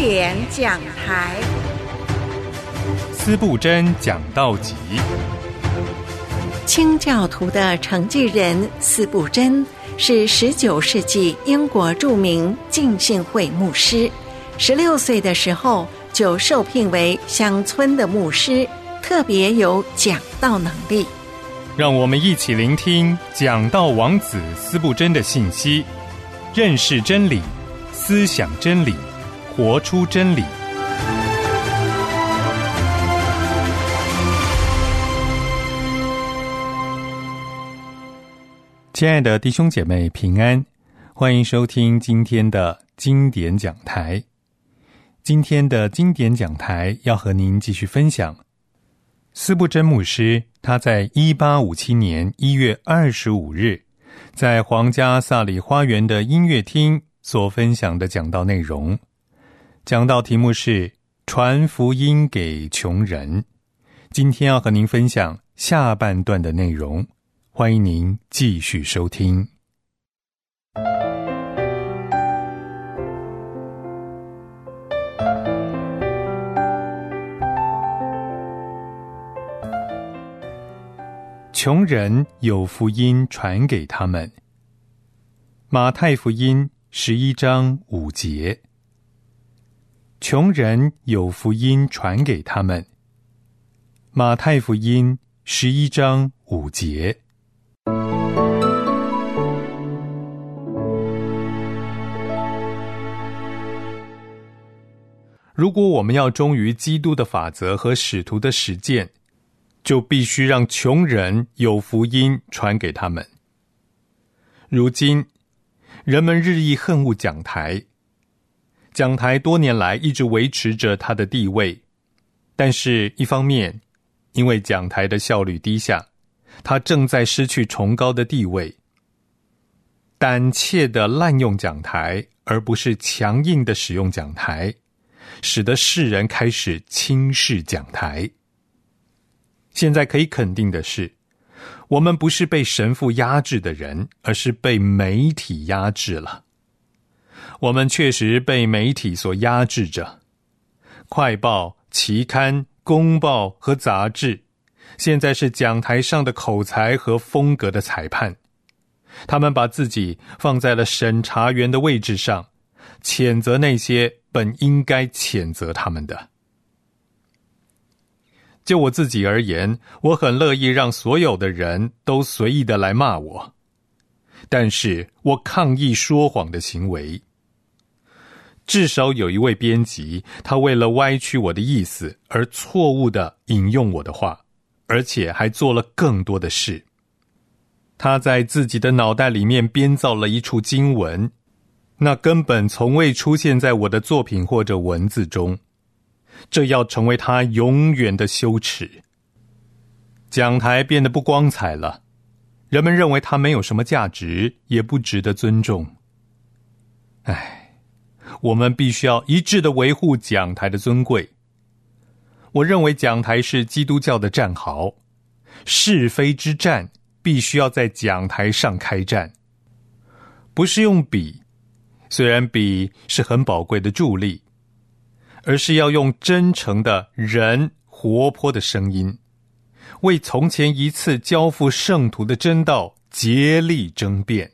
典讲台， 司布真讲道集。 清教徒的承继人司布真是19世纪英国著名浸信会牧师，16岁的时候就受聘为乡村的牧师，特别有讲道能力。 让我们一起聆听讲道王子司布真的信息，认识真理，思想真理，活出真理。亲爱的弟兄姐妹平安，欢迎收听今天的经典讲台。今天的经典讲台要和您继续分享司布真牧师他在1857年1月25日在皇家萨里花园的音乐厅所分享的讲道内容。讲道题目是传福音给穷人。今天要和您分享下半段的内容，欢迎您继续收听。穷人有福音传给他们。马太福音11章5节。穷人有福音传给他们。马太福音11章5节。如果我们要忠于基督的法则和使徒的实践，就必须让穷人有福音传给他们。如今，人们日益恨恶讲台。讲台多年来一直维持着它的地位，但是一方面，因为讲台的效率低下，它正在失去崇高的地位。胆怯的滥用讲台，而不是强硬的使用讲台，使得世人开始轻视讲台。现在可以肯定的是，我们不是被神父压制的人，而是被媒体压制了。我们确实被媒体所压制着。快报、期刊、公报和杂志，现在是讲台上的口才和风格的裁判。他们把自己放在了审查员的位置上，谴责那些本应该谴责他们的。就我自己而言，我很乐意让所有的人都随意的来骂我，但是我抗议说谎的行为。至少有一位编辑，他为了歪曲我的意思而错误地引用我的话，而且还做了更多的事。他在自己的脑袋里面编造了一处经文，那根本从未出现在我的作品或者文字中，这要成为他永远的羞耻。讲台变得不光彩了，人们认为它没有什么价值，也不值得尊重。我们必须要一致地维护讲台的尊贵。我认为讲台是基督教的战壕，是非之战必须要在讲台上开战，不是用笔，虽然笔是很宝贵的助力，而是要用真诚的人活泼的声音，为从前一次交付圣徒的真道竭力争辩。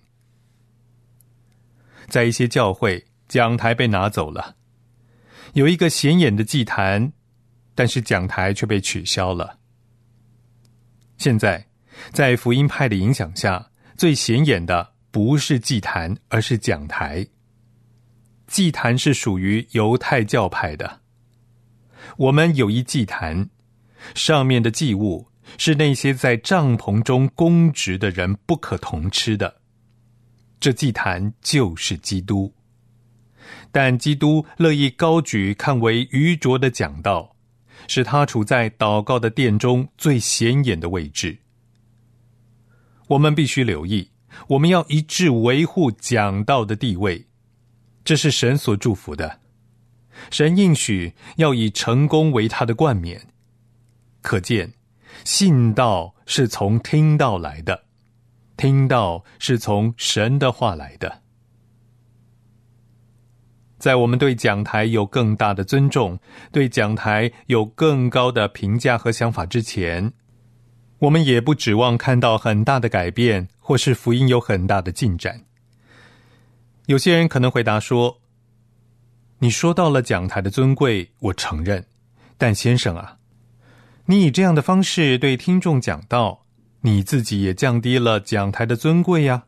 在一些教会，讲台被拿走了，有一个显眼的祭坛，但是讲台却被取消了。现在，在福音派的影响下，最显眼的不是祭坛，而是讲台。祭坛是属于犹太教派的。我们有一祭坛，上面的祭物是那些在帐篷中供职的人不可同吃的。这祭坛就是基督。但基督乐意高举看为愚拙的讲道，使他处在祷告的殿中最显眼的位置。我们必须留意，我们要一致维护讲道的地位，这是神所祝福的。神应许要以成功为他的冠冕。可见，信道是从听道来的，听道是从神的话来的。 在我们对讲台有更大的尊重，对讲台有更高的评价和想法之前，我们也不指望看到很大的改变，或是福音有很大的进展。有些人可能回答说，你说到了讲台的尊贵，我承认，但先生啊，你以这样的方式对听众讲道，你自己也降低了讲台的尊贵呀。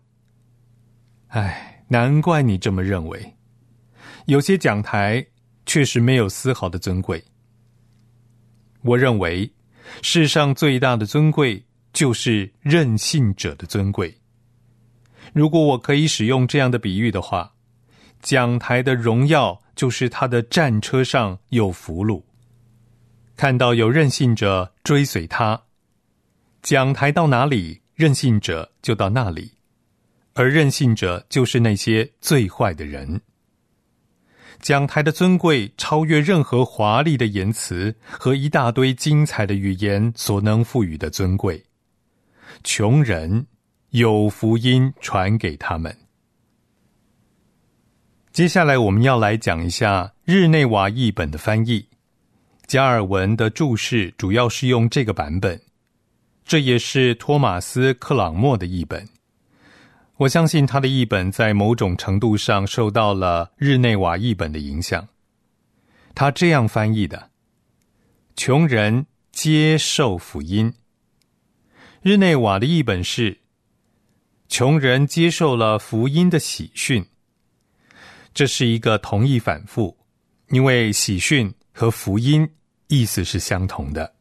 难怪你这么认为。有些讲台确实没有丝毫的尊贵。我认为世上最大的尊贵就是任性者的尊贵。如果我可以使用这样的比喻的话，讲台的荣耀就是他的战车上有俘虏，看到有任性者追随他，讲台到哪里，任性者就到那里，而任性者就是那些最坏的人。讲台的尊贵超越任何华丽的言辞和一大堆精彩的语言所能赋予的尊贵。穷人有福音传给他们。接下来我们要来讲一下日内瓦译本的翻译。加尔文的注释主要是用这个版本，这也是托马斯·克朗默的译本。我相信他的译本在某种程度上受到了日内瓦译本的影响。他这样翻译的：穷人接受福音。日内瓦的译本是：穷人接受了福音的喜讯。这是一个同义反复，因为喜讯和福音意思是相同的。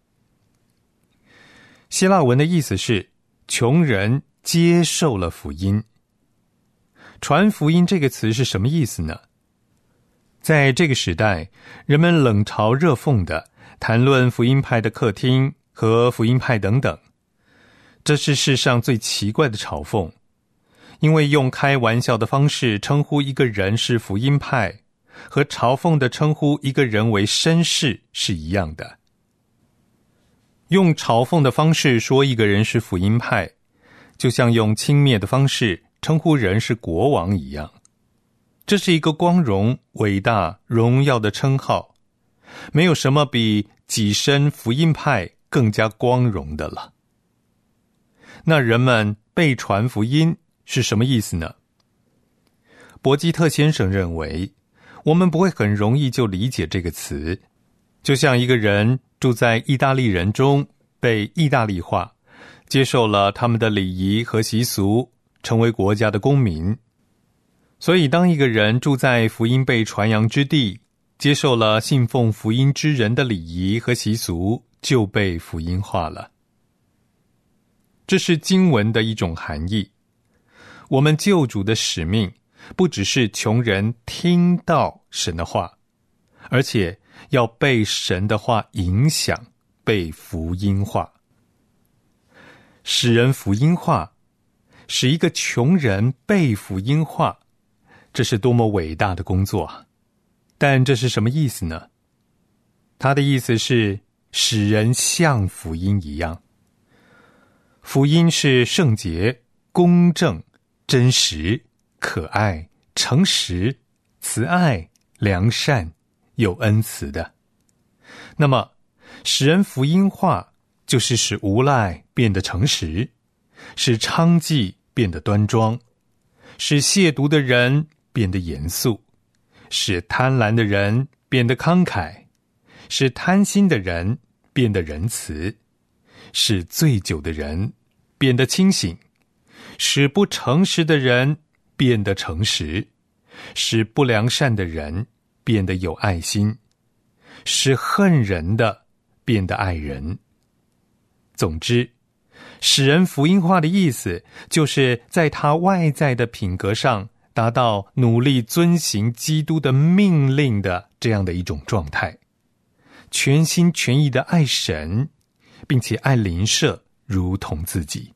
希腊文的意思是穷人接受了福音。传福音这个词是什么意思呢？在这个时代，人们冷嘲热讽地谈论福音派的客厅和福音派等等，这是世上最奇怪的嘲讽，因为用开玩笑的方式称呼一个人是福音派，和嘲讽地称呼一个人为绅士是一样的。用嘲讽的方式说一个人是福音派，就像用轻蔑的方式称呼人是国王一样。这是一个光荣、伟大、荣耀的称号，没有什么比跻身福音派更加光荣的了。那人们被传福音是什么意思呢？博基特先生认为，我们不会很容易就理解这个词，就像一个人住在意大利人中，被意大利化，接受了他们的礼仪和习俗，成为国家的公民。所以当一个人住在福音被传扬之地，接受了信奉福音之人的礼仪和习俗，就被福音化了。这是经文的一种含义。我们救主的使命不只是穷人听到神的话，而且要被神的话影响，被福音化。使人福音化，使一个穷人被福音化，这是多么伟大的工作啊！但这是什么意思呢？他的意思是使人像福音一样。福音是圣洁、公正、真实、可爱、诚实、慈爱、良善、有恩慈的。那么使人福音化，就是使无赖变得诚实，使娼妓变得端庄，使亵渎的人变得严肃，使贪婪的人变得慷慨，使贪心的人变得仁慈，使醉酒的人变得清醒，使不诚实的人变得诚实，使不良善的人变得有爱心，使恨人的变得爱人。总之，使人福音化的意思，就是在他外在的品格上达到努力遵行基督的命令的这样的一种状态，全心全意的爱神，并且爱邻舍如同自己。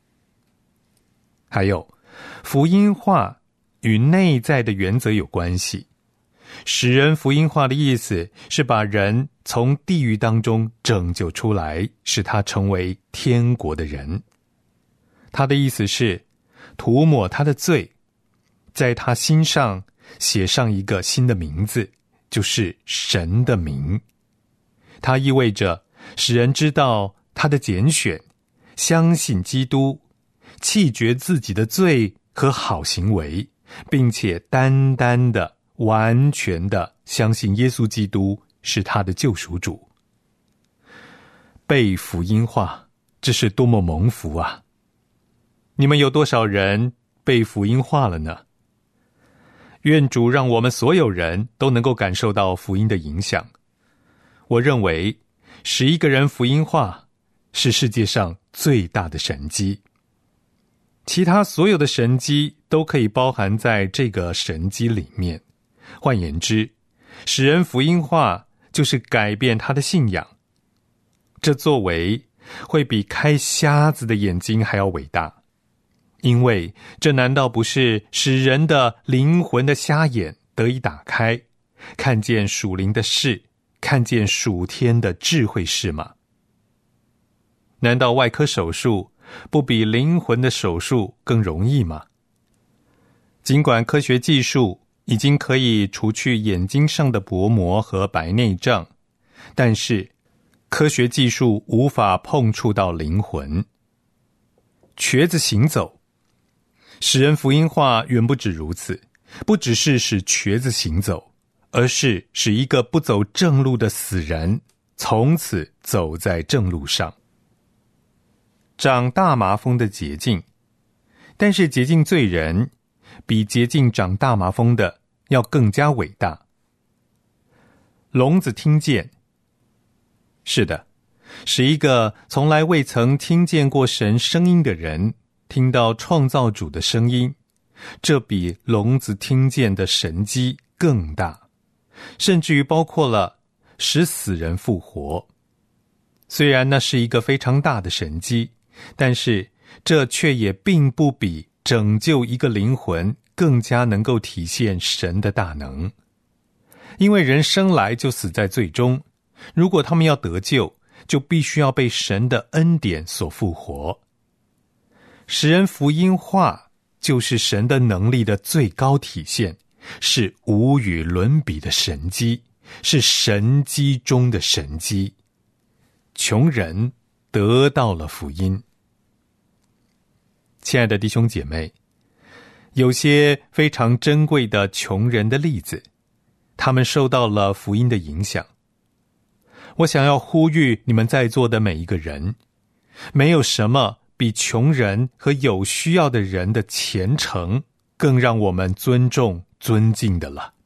还有，福音化与内在的原则有关系。使人福音化的意思是把人从地狱当中拯救出来，使他成为天国的人。他的意思是涂抹他的罪，在他心上写上一个新的名字，就是神的名。它意味着使人知道他的拣选，相信基督，弃绝自己的罪和好行为，并且单单的、完全的相信耶稣基督是他的救赎主。被福音化，这是多么蒙福啊！你们有多少人被福音化了呢？愿主让我们所有人都能够感受到福音的影响。我认为使一个人福音化是世界上最大的神迹，其他所有的神迹都可以包含在这个神迹里面。换言之，使人福音化就是改变他的信仰。这作为会比开瞎子的眼睛还要伟大，因为这难道不是使人的灵魂的瞎眼得以打开，看见属灵的事，看见属天的智慧事吗？难道外科手术不比灵魂的手术更容易吗？尽管科学技术已经可以除去眼睛上的薄膜和白内障，但是科学技术无法碰触到灵魂。瘸子行走，使人福音化远不止如此，不只是使瘸子行走，而是使一个不走正路的死人从此走在正路上。长大麻风的洁净，但是洁净罪人比洁净长大麻风的要更加伟大。聋子听见，是的，使一个从来未曾听见过神声音的人听到创造主的声音，这比聋子听见的神迹更大，甚至于包括了使死人复活。虽然那是一个非常大的神迹，但是这却也并不比拯救一个灵魂更加能够体现神的大能。因为人生来就死在罪中，如果他们要得救，就必须要被神的恩典所复活。使人福音化就是神的能力的最高体现，是无与伦比的神迹，是神迹中的神迹。穷人得到了福音。亲爱的弟兄姐妹，有些非常珍贵的穷人的例子，他们受到了福音的影响。我想要呼吁你们在座的每一个人，没有什么比穷人和有需要的人的虔诚更让我们尊重尊敬的了。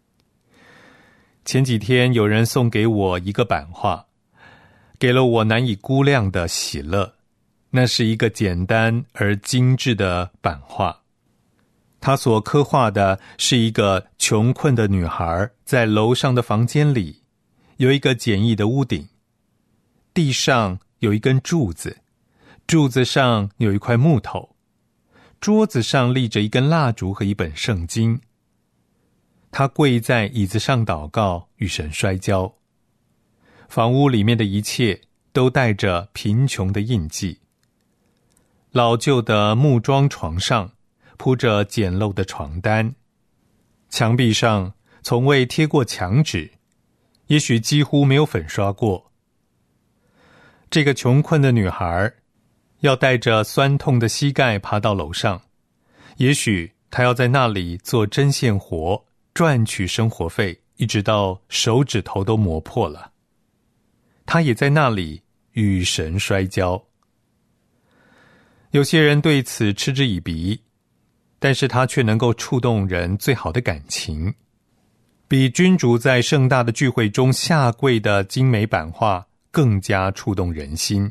前几天有人送给我一个版画，给了我难以估量的喜乐。那是一个简单而精致的版画，他所刻画的是一个穷困的女孩在楼上的房间里，有一个简易的屋顶，地上有一根柱子，柱子上有一块木头，桌子上立着一根蜡烛和一本圣经。他跪在椅子上祷告，与神摔跤。房屋里面的一切都带着贫穷的印记。老旧的木桩床上铺着简陋的床单，墙壁上从未贴过墙纸，也许几乎没有粉刷过。这个穷困的女孩要带着酸痛的膝盖爬到楼上，也许她要在那里做针线活，赚取生活费，一直到手指头都磨破了。她也在那里与神摔跤。有些人对此嗤之以鼻，但是他却能够触动人最好的感情，比君主在盛大的聚会中下跪的精美版画更加触动人心。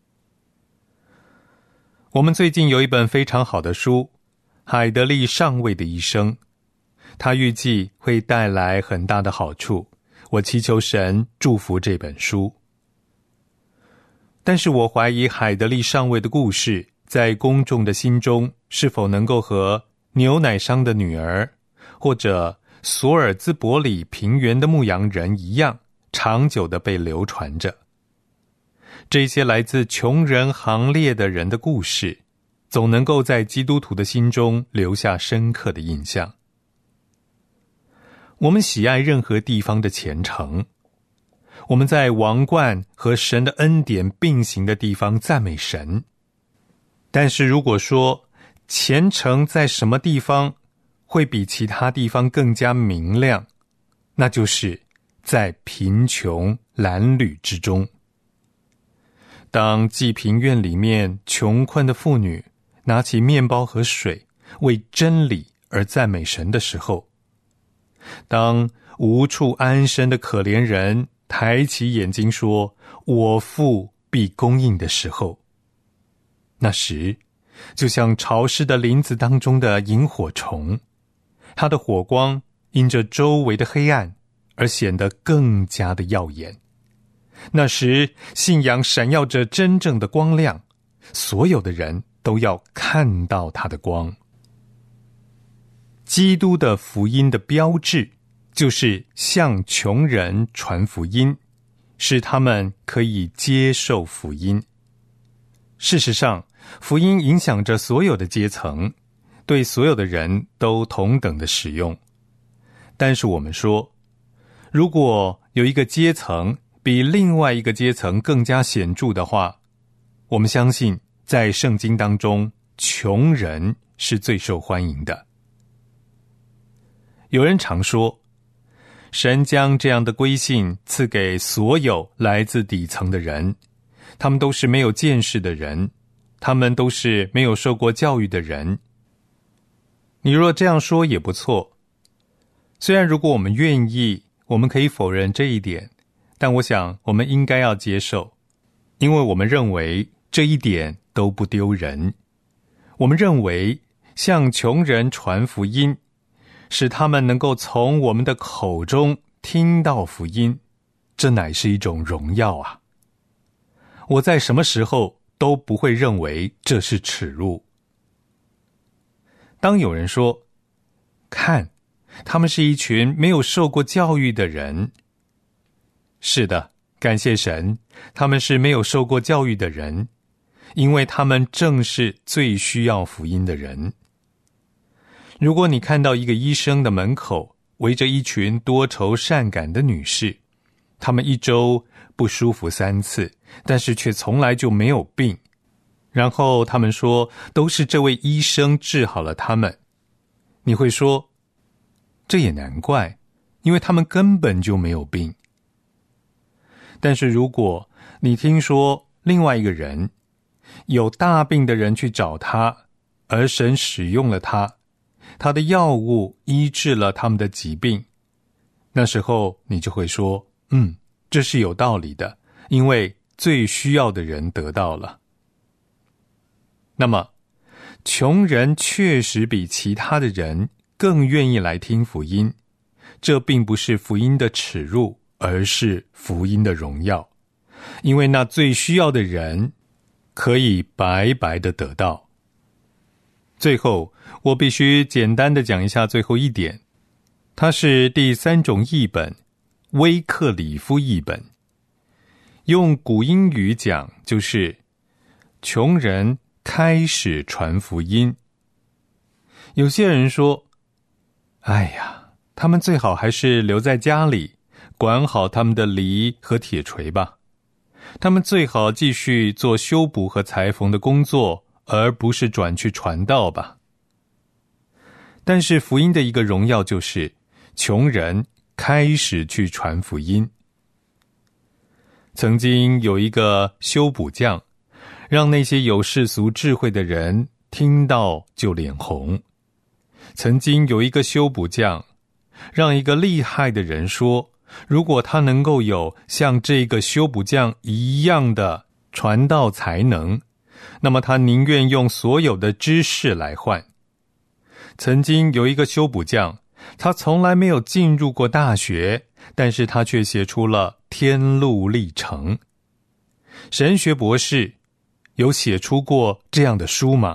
我们最近有一本非常好的书，海德利上尉的一生，他预计会带来很大的好处，我祈求神祝福这本书。但是我怀疑海德利上尉的故事在公众的心中是否能够和牛奶商的女儿，或者索尔兹伯里平原的牧羊人一样，长久地被流传着。这些来自穷人行列的人的故事，总能够在基督徒的心中留下深刻的印象。 我们喜爱任何地方的虔诚，我们在王冠和神的恩典并行的地方赞美神。但是如果说虔诚在什么地方会比其他地方更加明亮，那就是在贫穷褴褛之中。当济贫院里面穷困的妇女拿起面包和水，为真理而赞美神的时候，当无处安身的可怜人抬起眼睛说我父必供应的时候，那时就像潮湿的林子当中的萤火虫，它的火光因着周围的黑暗而显得更加的耀眼。那时信仰闪耀着真正的光亮，所有的人都要看到它的光。基督的福音的标志就是向穷人传福音，使他们可以接受福音。事实上，福音影响着所有的阶层，对所有的人都同等的使用。但是我们说，如果有一个阶层比另外一个阶层更加显著的话，我们相信在圣经当中，穷人是最受欢迎的。有人常说，神将这样的规信赐给所有来自底层的人，他们都是没有见识的人，他们都是没有受过教育的人。你若这样说也不错，虽然如果我们愿意，我们可以否认这一点，但我想我们应该要接受，因为我们认为这一点都不丢人。我们认为向穷人传福音，使他们能够从我们的口中听到福音，这乃是一种荣耀啊！我在什么时候都不会认为这是耻辱。当有人说，看，他们是一群没有受过教育的人，是的，感谢神，他们是没有受过教育的人，因为他们正是最需要福音的人。如果你看到一个医生的门口围着一群多愁善感的女士，她们一周不舒服3次，但是却从来就没有病，然后他们说都是这位医生治好了他们，你会说，这也难怪，因为他们根本就没有病。但是如果你听说另外一个人有大病的人去找他，而神使用了他，他的药物医治了他们的疾病，那时候你就会说，这是有道理的，因为最需要的人得到了。那么穷人确实比其他的人更愿意来听福音，这并不是福音的耻辱，而是福音的荣耀，因为那最需要的人可以白白的得到。最后，我必须简单的讲一下最后一点，它是第3种译本，威克里夫译本。用古英语讲，就是穷人开始传福音。有些人说，哎呀，他们最好还是留在家里，管好他们的犁和铁锤吧。他们最好继续做修补和裁缝的工作，而不是转去传道吧。但是福音的一个荣耀就是穷人开始去传福音。曾经有一个修补匠，让那些有世俗智慧的人听到就脸红。曾经有一个修补匠，让一个厉害的人说，如果他能够有像这个修补匠一样的传道才能，那么他宁愿用所有的知识来换。曾经有一个修补匠，他从来没有进入过大学，但是他却写出了《天路历程》。神学博士有写出过这样的书吗？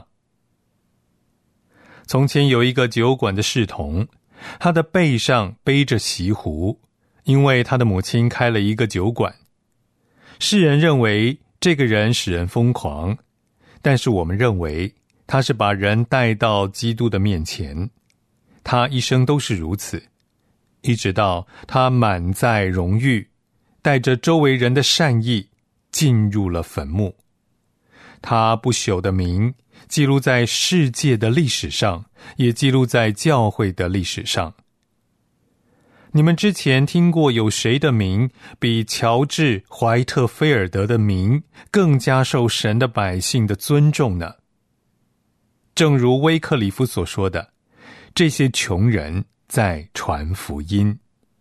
从前有一个酒馆的士童，他的背上背着锡壶，因为他的母亲开了一个酒馆。世人认为这个人使人疯狂，但是我们认为他是把人带到基督的面前。他一生都是如此， 一直到他满载荣誉，带着周围人的善意进入了坟墓。他不朽的名记录在世界的历史上，也记录在教会的历史上。你们之前听过有谁的名比乔治·怀特菲尔德的名更加受神的百姓的尊重呢？正如威克里夫所说的，这些穷人在传福音。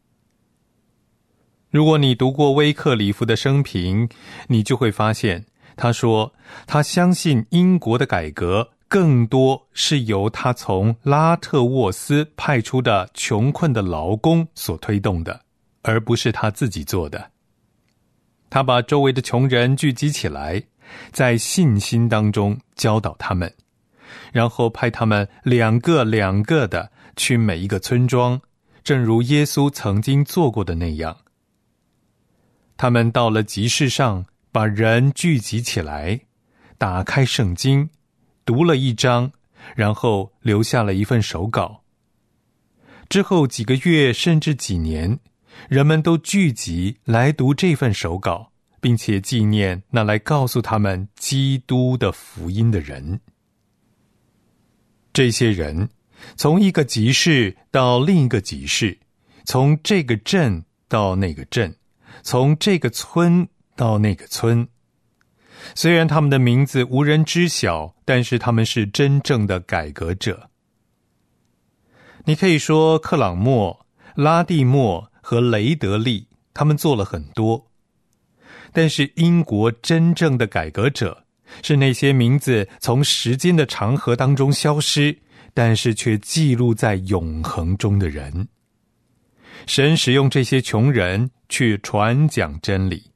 如果你读过威克里夫的生平，你就会发现，他说他相信英国的改革更多是由他从拉特沃斯派出的穷困的劳工所推动的，而不是他自己做的。他把周围的穷人聚集起来，在信心当中教导他们，然后派他们两个的去每一个村庄，正如耶稣曾经做过的那样。他们到了集市上，把人聚集起来，打开圣经，读了一章，然后留下了一份手稿。之后几个月甚至几年，人们都聚集来读这份手稿，并且纪念那来告诉他们基督的福音的人。这些人从一个集市到另一个集市，从这个镇到那个镇，从这个村到那个村。虽然他们的名字无人知晓，但是他们是真正的改革者。你可以说克朗默、拉蒂默和雷德利他们做了很多，但是英国真正的改革者是那些名字从时间的长河当中消失，但是却记录在永恒中的人。神使用这些穷人去传讲真理。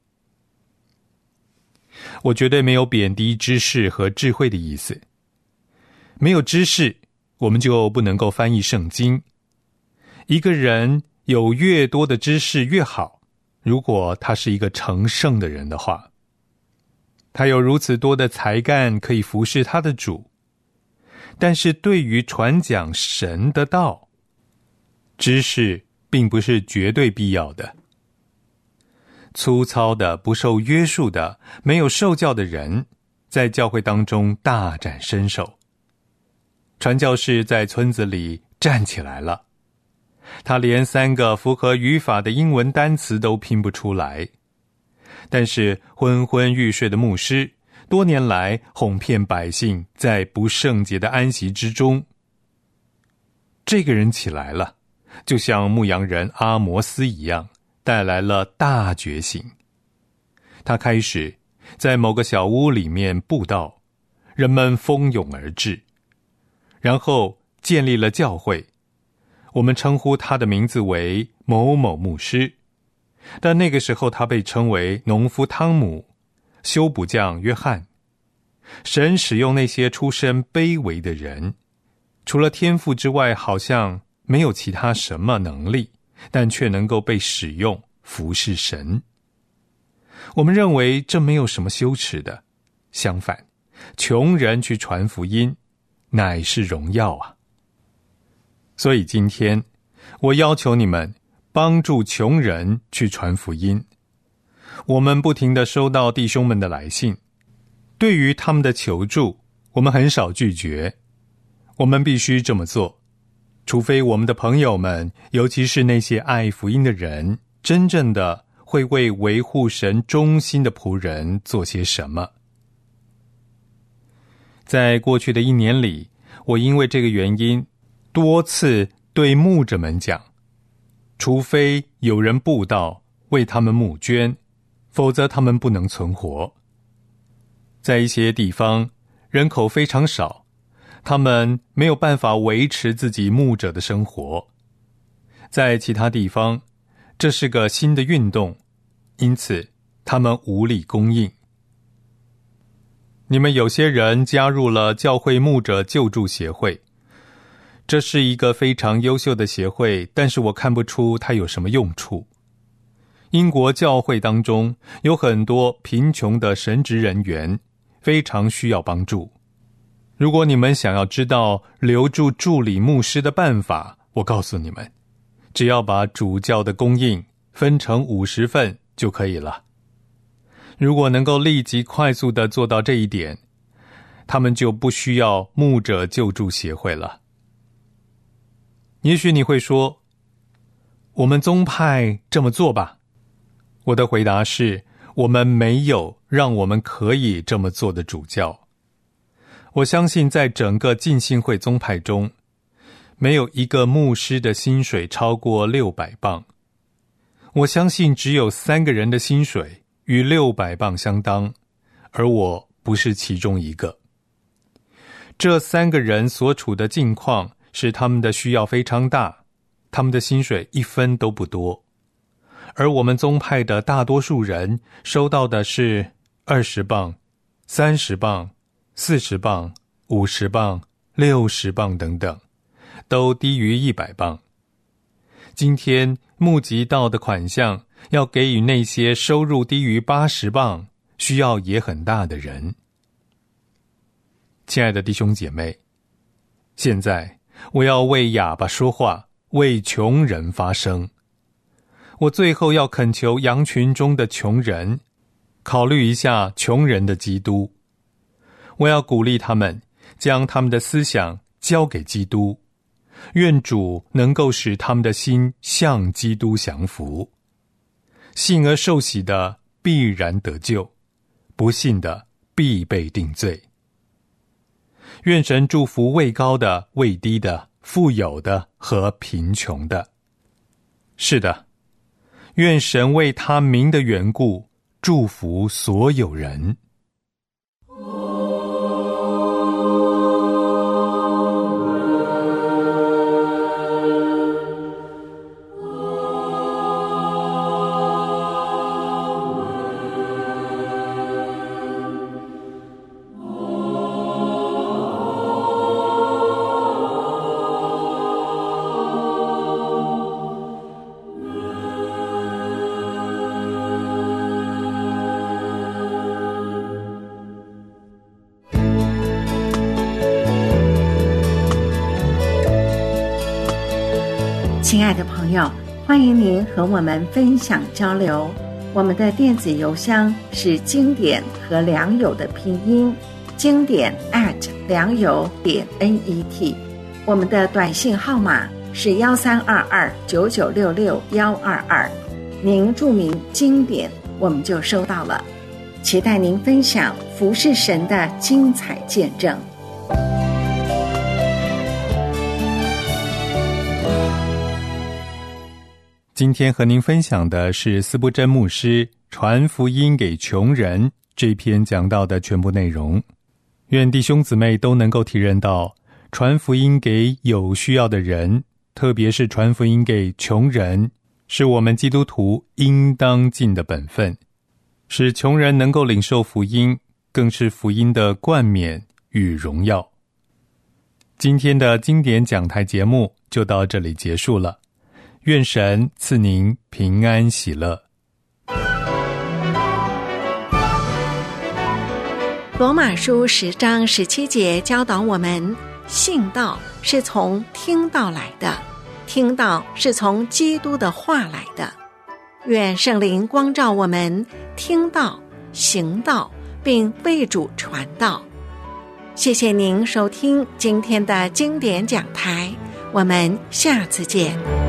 我绝对没有贬低知识和智慧的意思。没有知识，我们就不能够翻译圣经。一个人有越多的知识越好，如果他是一个成圣的人的话。他有如此多的才干可以服侍他的主。但是对于传讲神的道，知识并不是绝对必要的。粗糙的、不受约束的、没有受教的人，在教会当中大展身手。传教士在村子里站起来了，他连3个符合语法的英文单词都拼不出来。但是昏昏欲睡的牧师，多年来哄骗百姓在不圣洁的安息之中。这个人起来了，就像牧羊人阿摩斯一样，带来了大觉醒。他开始在某个小屋里面布道，人们蜂拥而至，然后建立了教会。我们称呼他的名字为某某牧师，但那个时候他被称为农夫汤姆、修补匠约翰。神使用那些出身卑微的人，除了天赋之外，好像没有其他什么能力，但却能够被使用服侍神。我们认为这没有什么羞耻的，相反，穷人去传福音乃是荣耀啊。所以今天我要求你们帮助穷人去传福音。我们不停地收到弟兄们的来信，对于他们的求助，我们很少拒绝。我们必须这么做，除非我们的朋友们，尤其是那些爱福音的人，真正的会为维护神忠心的仆人做些什么。在过去的1年里，我因为这个原因，多次对牧者们讲，除非有人布道为他们募捐，否则他们不能存活。在一些地方，人口非常少，他们没有办法维持自己牧者的生活。在其他地方，这是个新的运动，因此他们无力供应。你们有些人加入了教会牧者救助协会，这是一个非常优秀的协会，但是我看不出它有什么用处。英国教会当中有很多贫穷的神职人员，非常需要帮助。如果你们想要知道留住助理牧师的办法，我告诉你们， 只要把主教的供应分成50份就可以了。如果能够立即快速地做到这一点，他们就不需要牧者救助协会了。也许你会说，我们宗派这么做吧。我的回答是，我们没有让我们可以这么做的主教。我相信在整个浸信会宗派中，没有一个牧师的薪水超过600磅。我相信只有3个人的薪水与600磅相当，而我不是其中一个。这3个人所处的境况使他们的需要非常大，他们的薪水1分都不多。而我们宗派的大多数人收到的是20磅、30磅、40磅、50磅、60磅等等，都低于100磅。今天募集到的款项要给予那些收入低于80磅、需要也很大的人。亲爱的弟兄姐妹，现在我要为哑巴说话，为穷人发声。我最后要恳求羊群中的穷人，考虑一下穷人的基督。我要鼓励他们，将他们的思想交给基督，愿主能够使他们的心向基督降服。信而受洗的必然得救，不信的必被定罪。愿神祝福位高的、位低的、富有的和贫穷的。是的，愿神为他名的缘故祝福所有人。 亲爱的朋友，欢迎您和我们分享交流。我们的电子邮箱是经典和良友的拼音，经典良友.net。我们的短信号码是132299662122。您注明经典，我们就收到了。期待您分享服侍神的精彩见证。 今天和您分享的是司布真牧师传福音给穷人这篇讲到的全部内容。愿弟兄姊妹都能够体认到，传福音给有需要的人，特别是传福音给穷人，是我们基督徒应当尽的本分。使穷人能够领受福音，更是福音的冠冕与荣耀。今天的经典讲台节目就到这里结束了。愿神赐您平安喜乐。 罗马书10章17节教导我们，信道是从听道来的，听道是从基督的话来的。愿圣灵光照我们，听道、行道，并为主传道。谢谢您收听今天的经典讲台，我们下次见。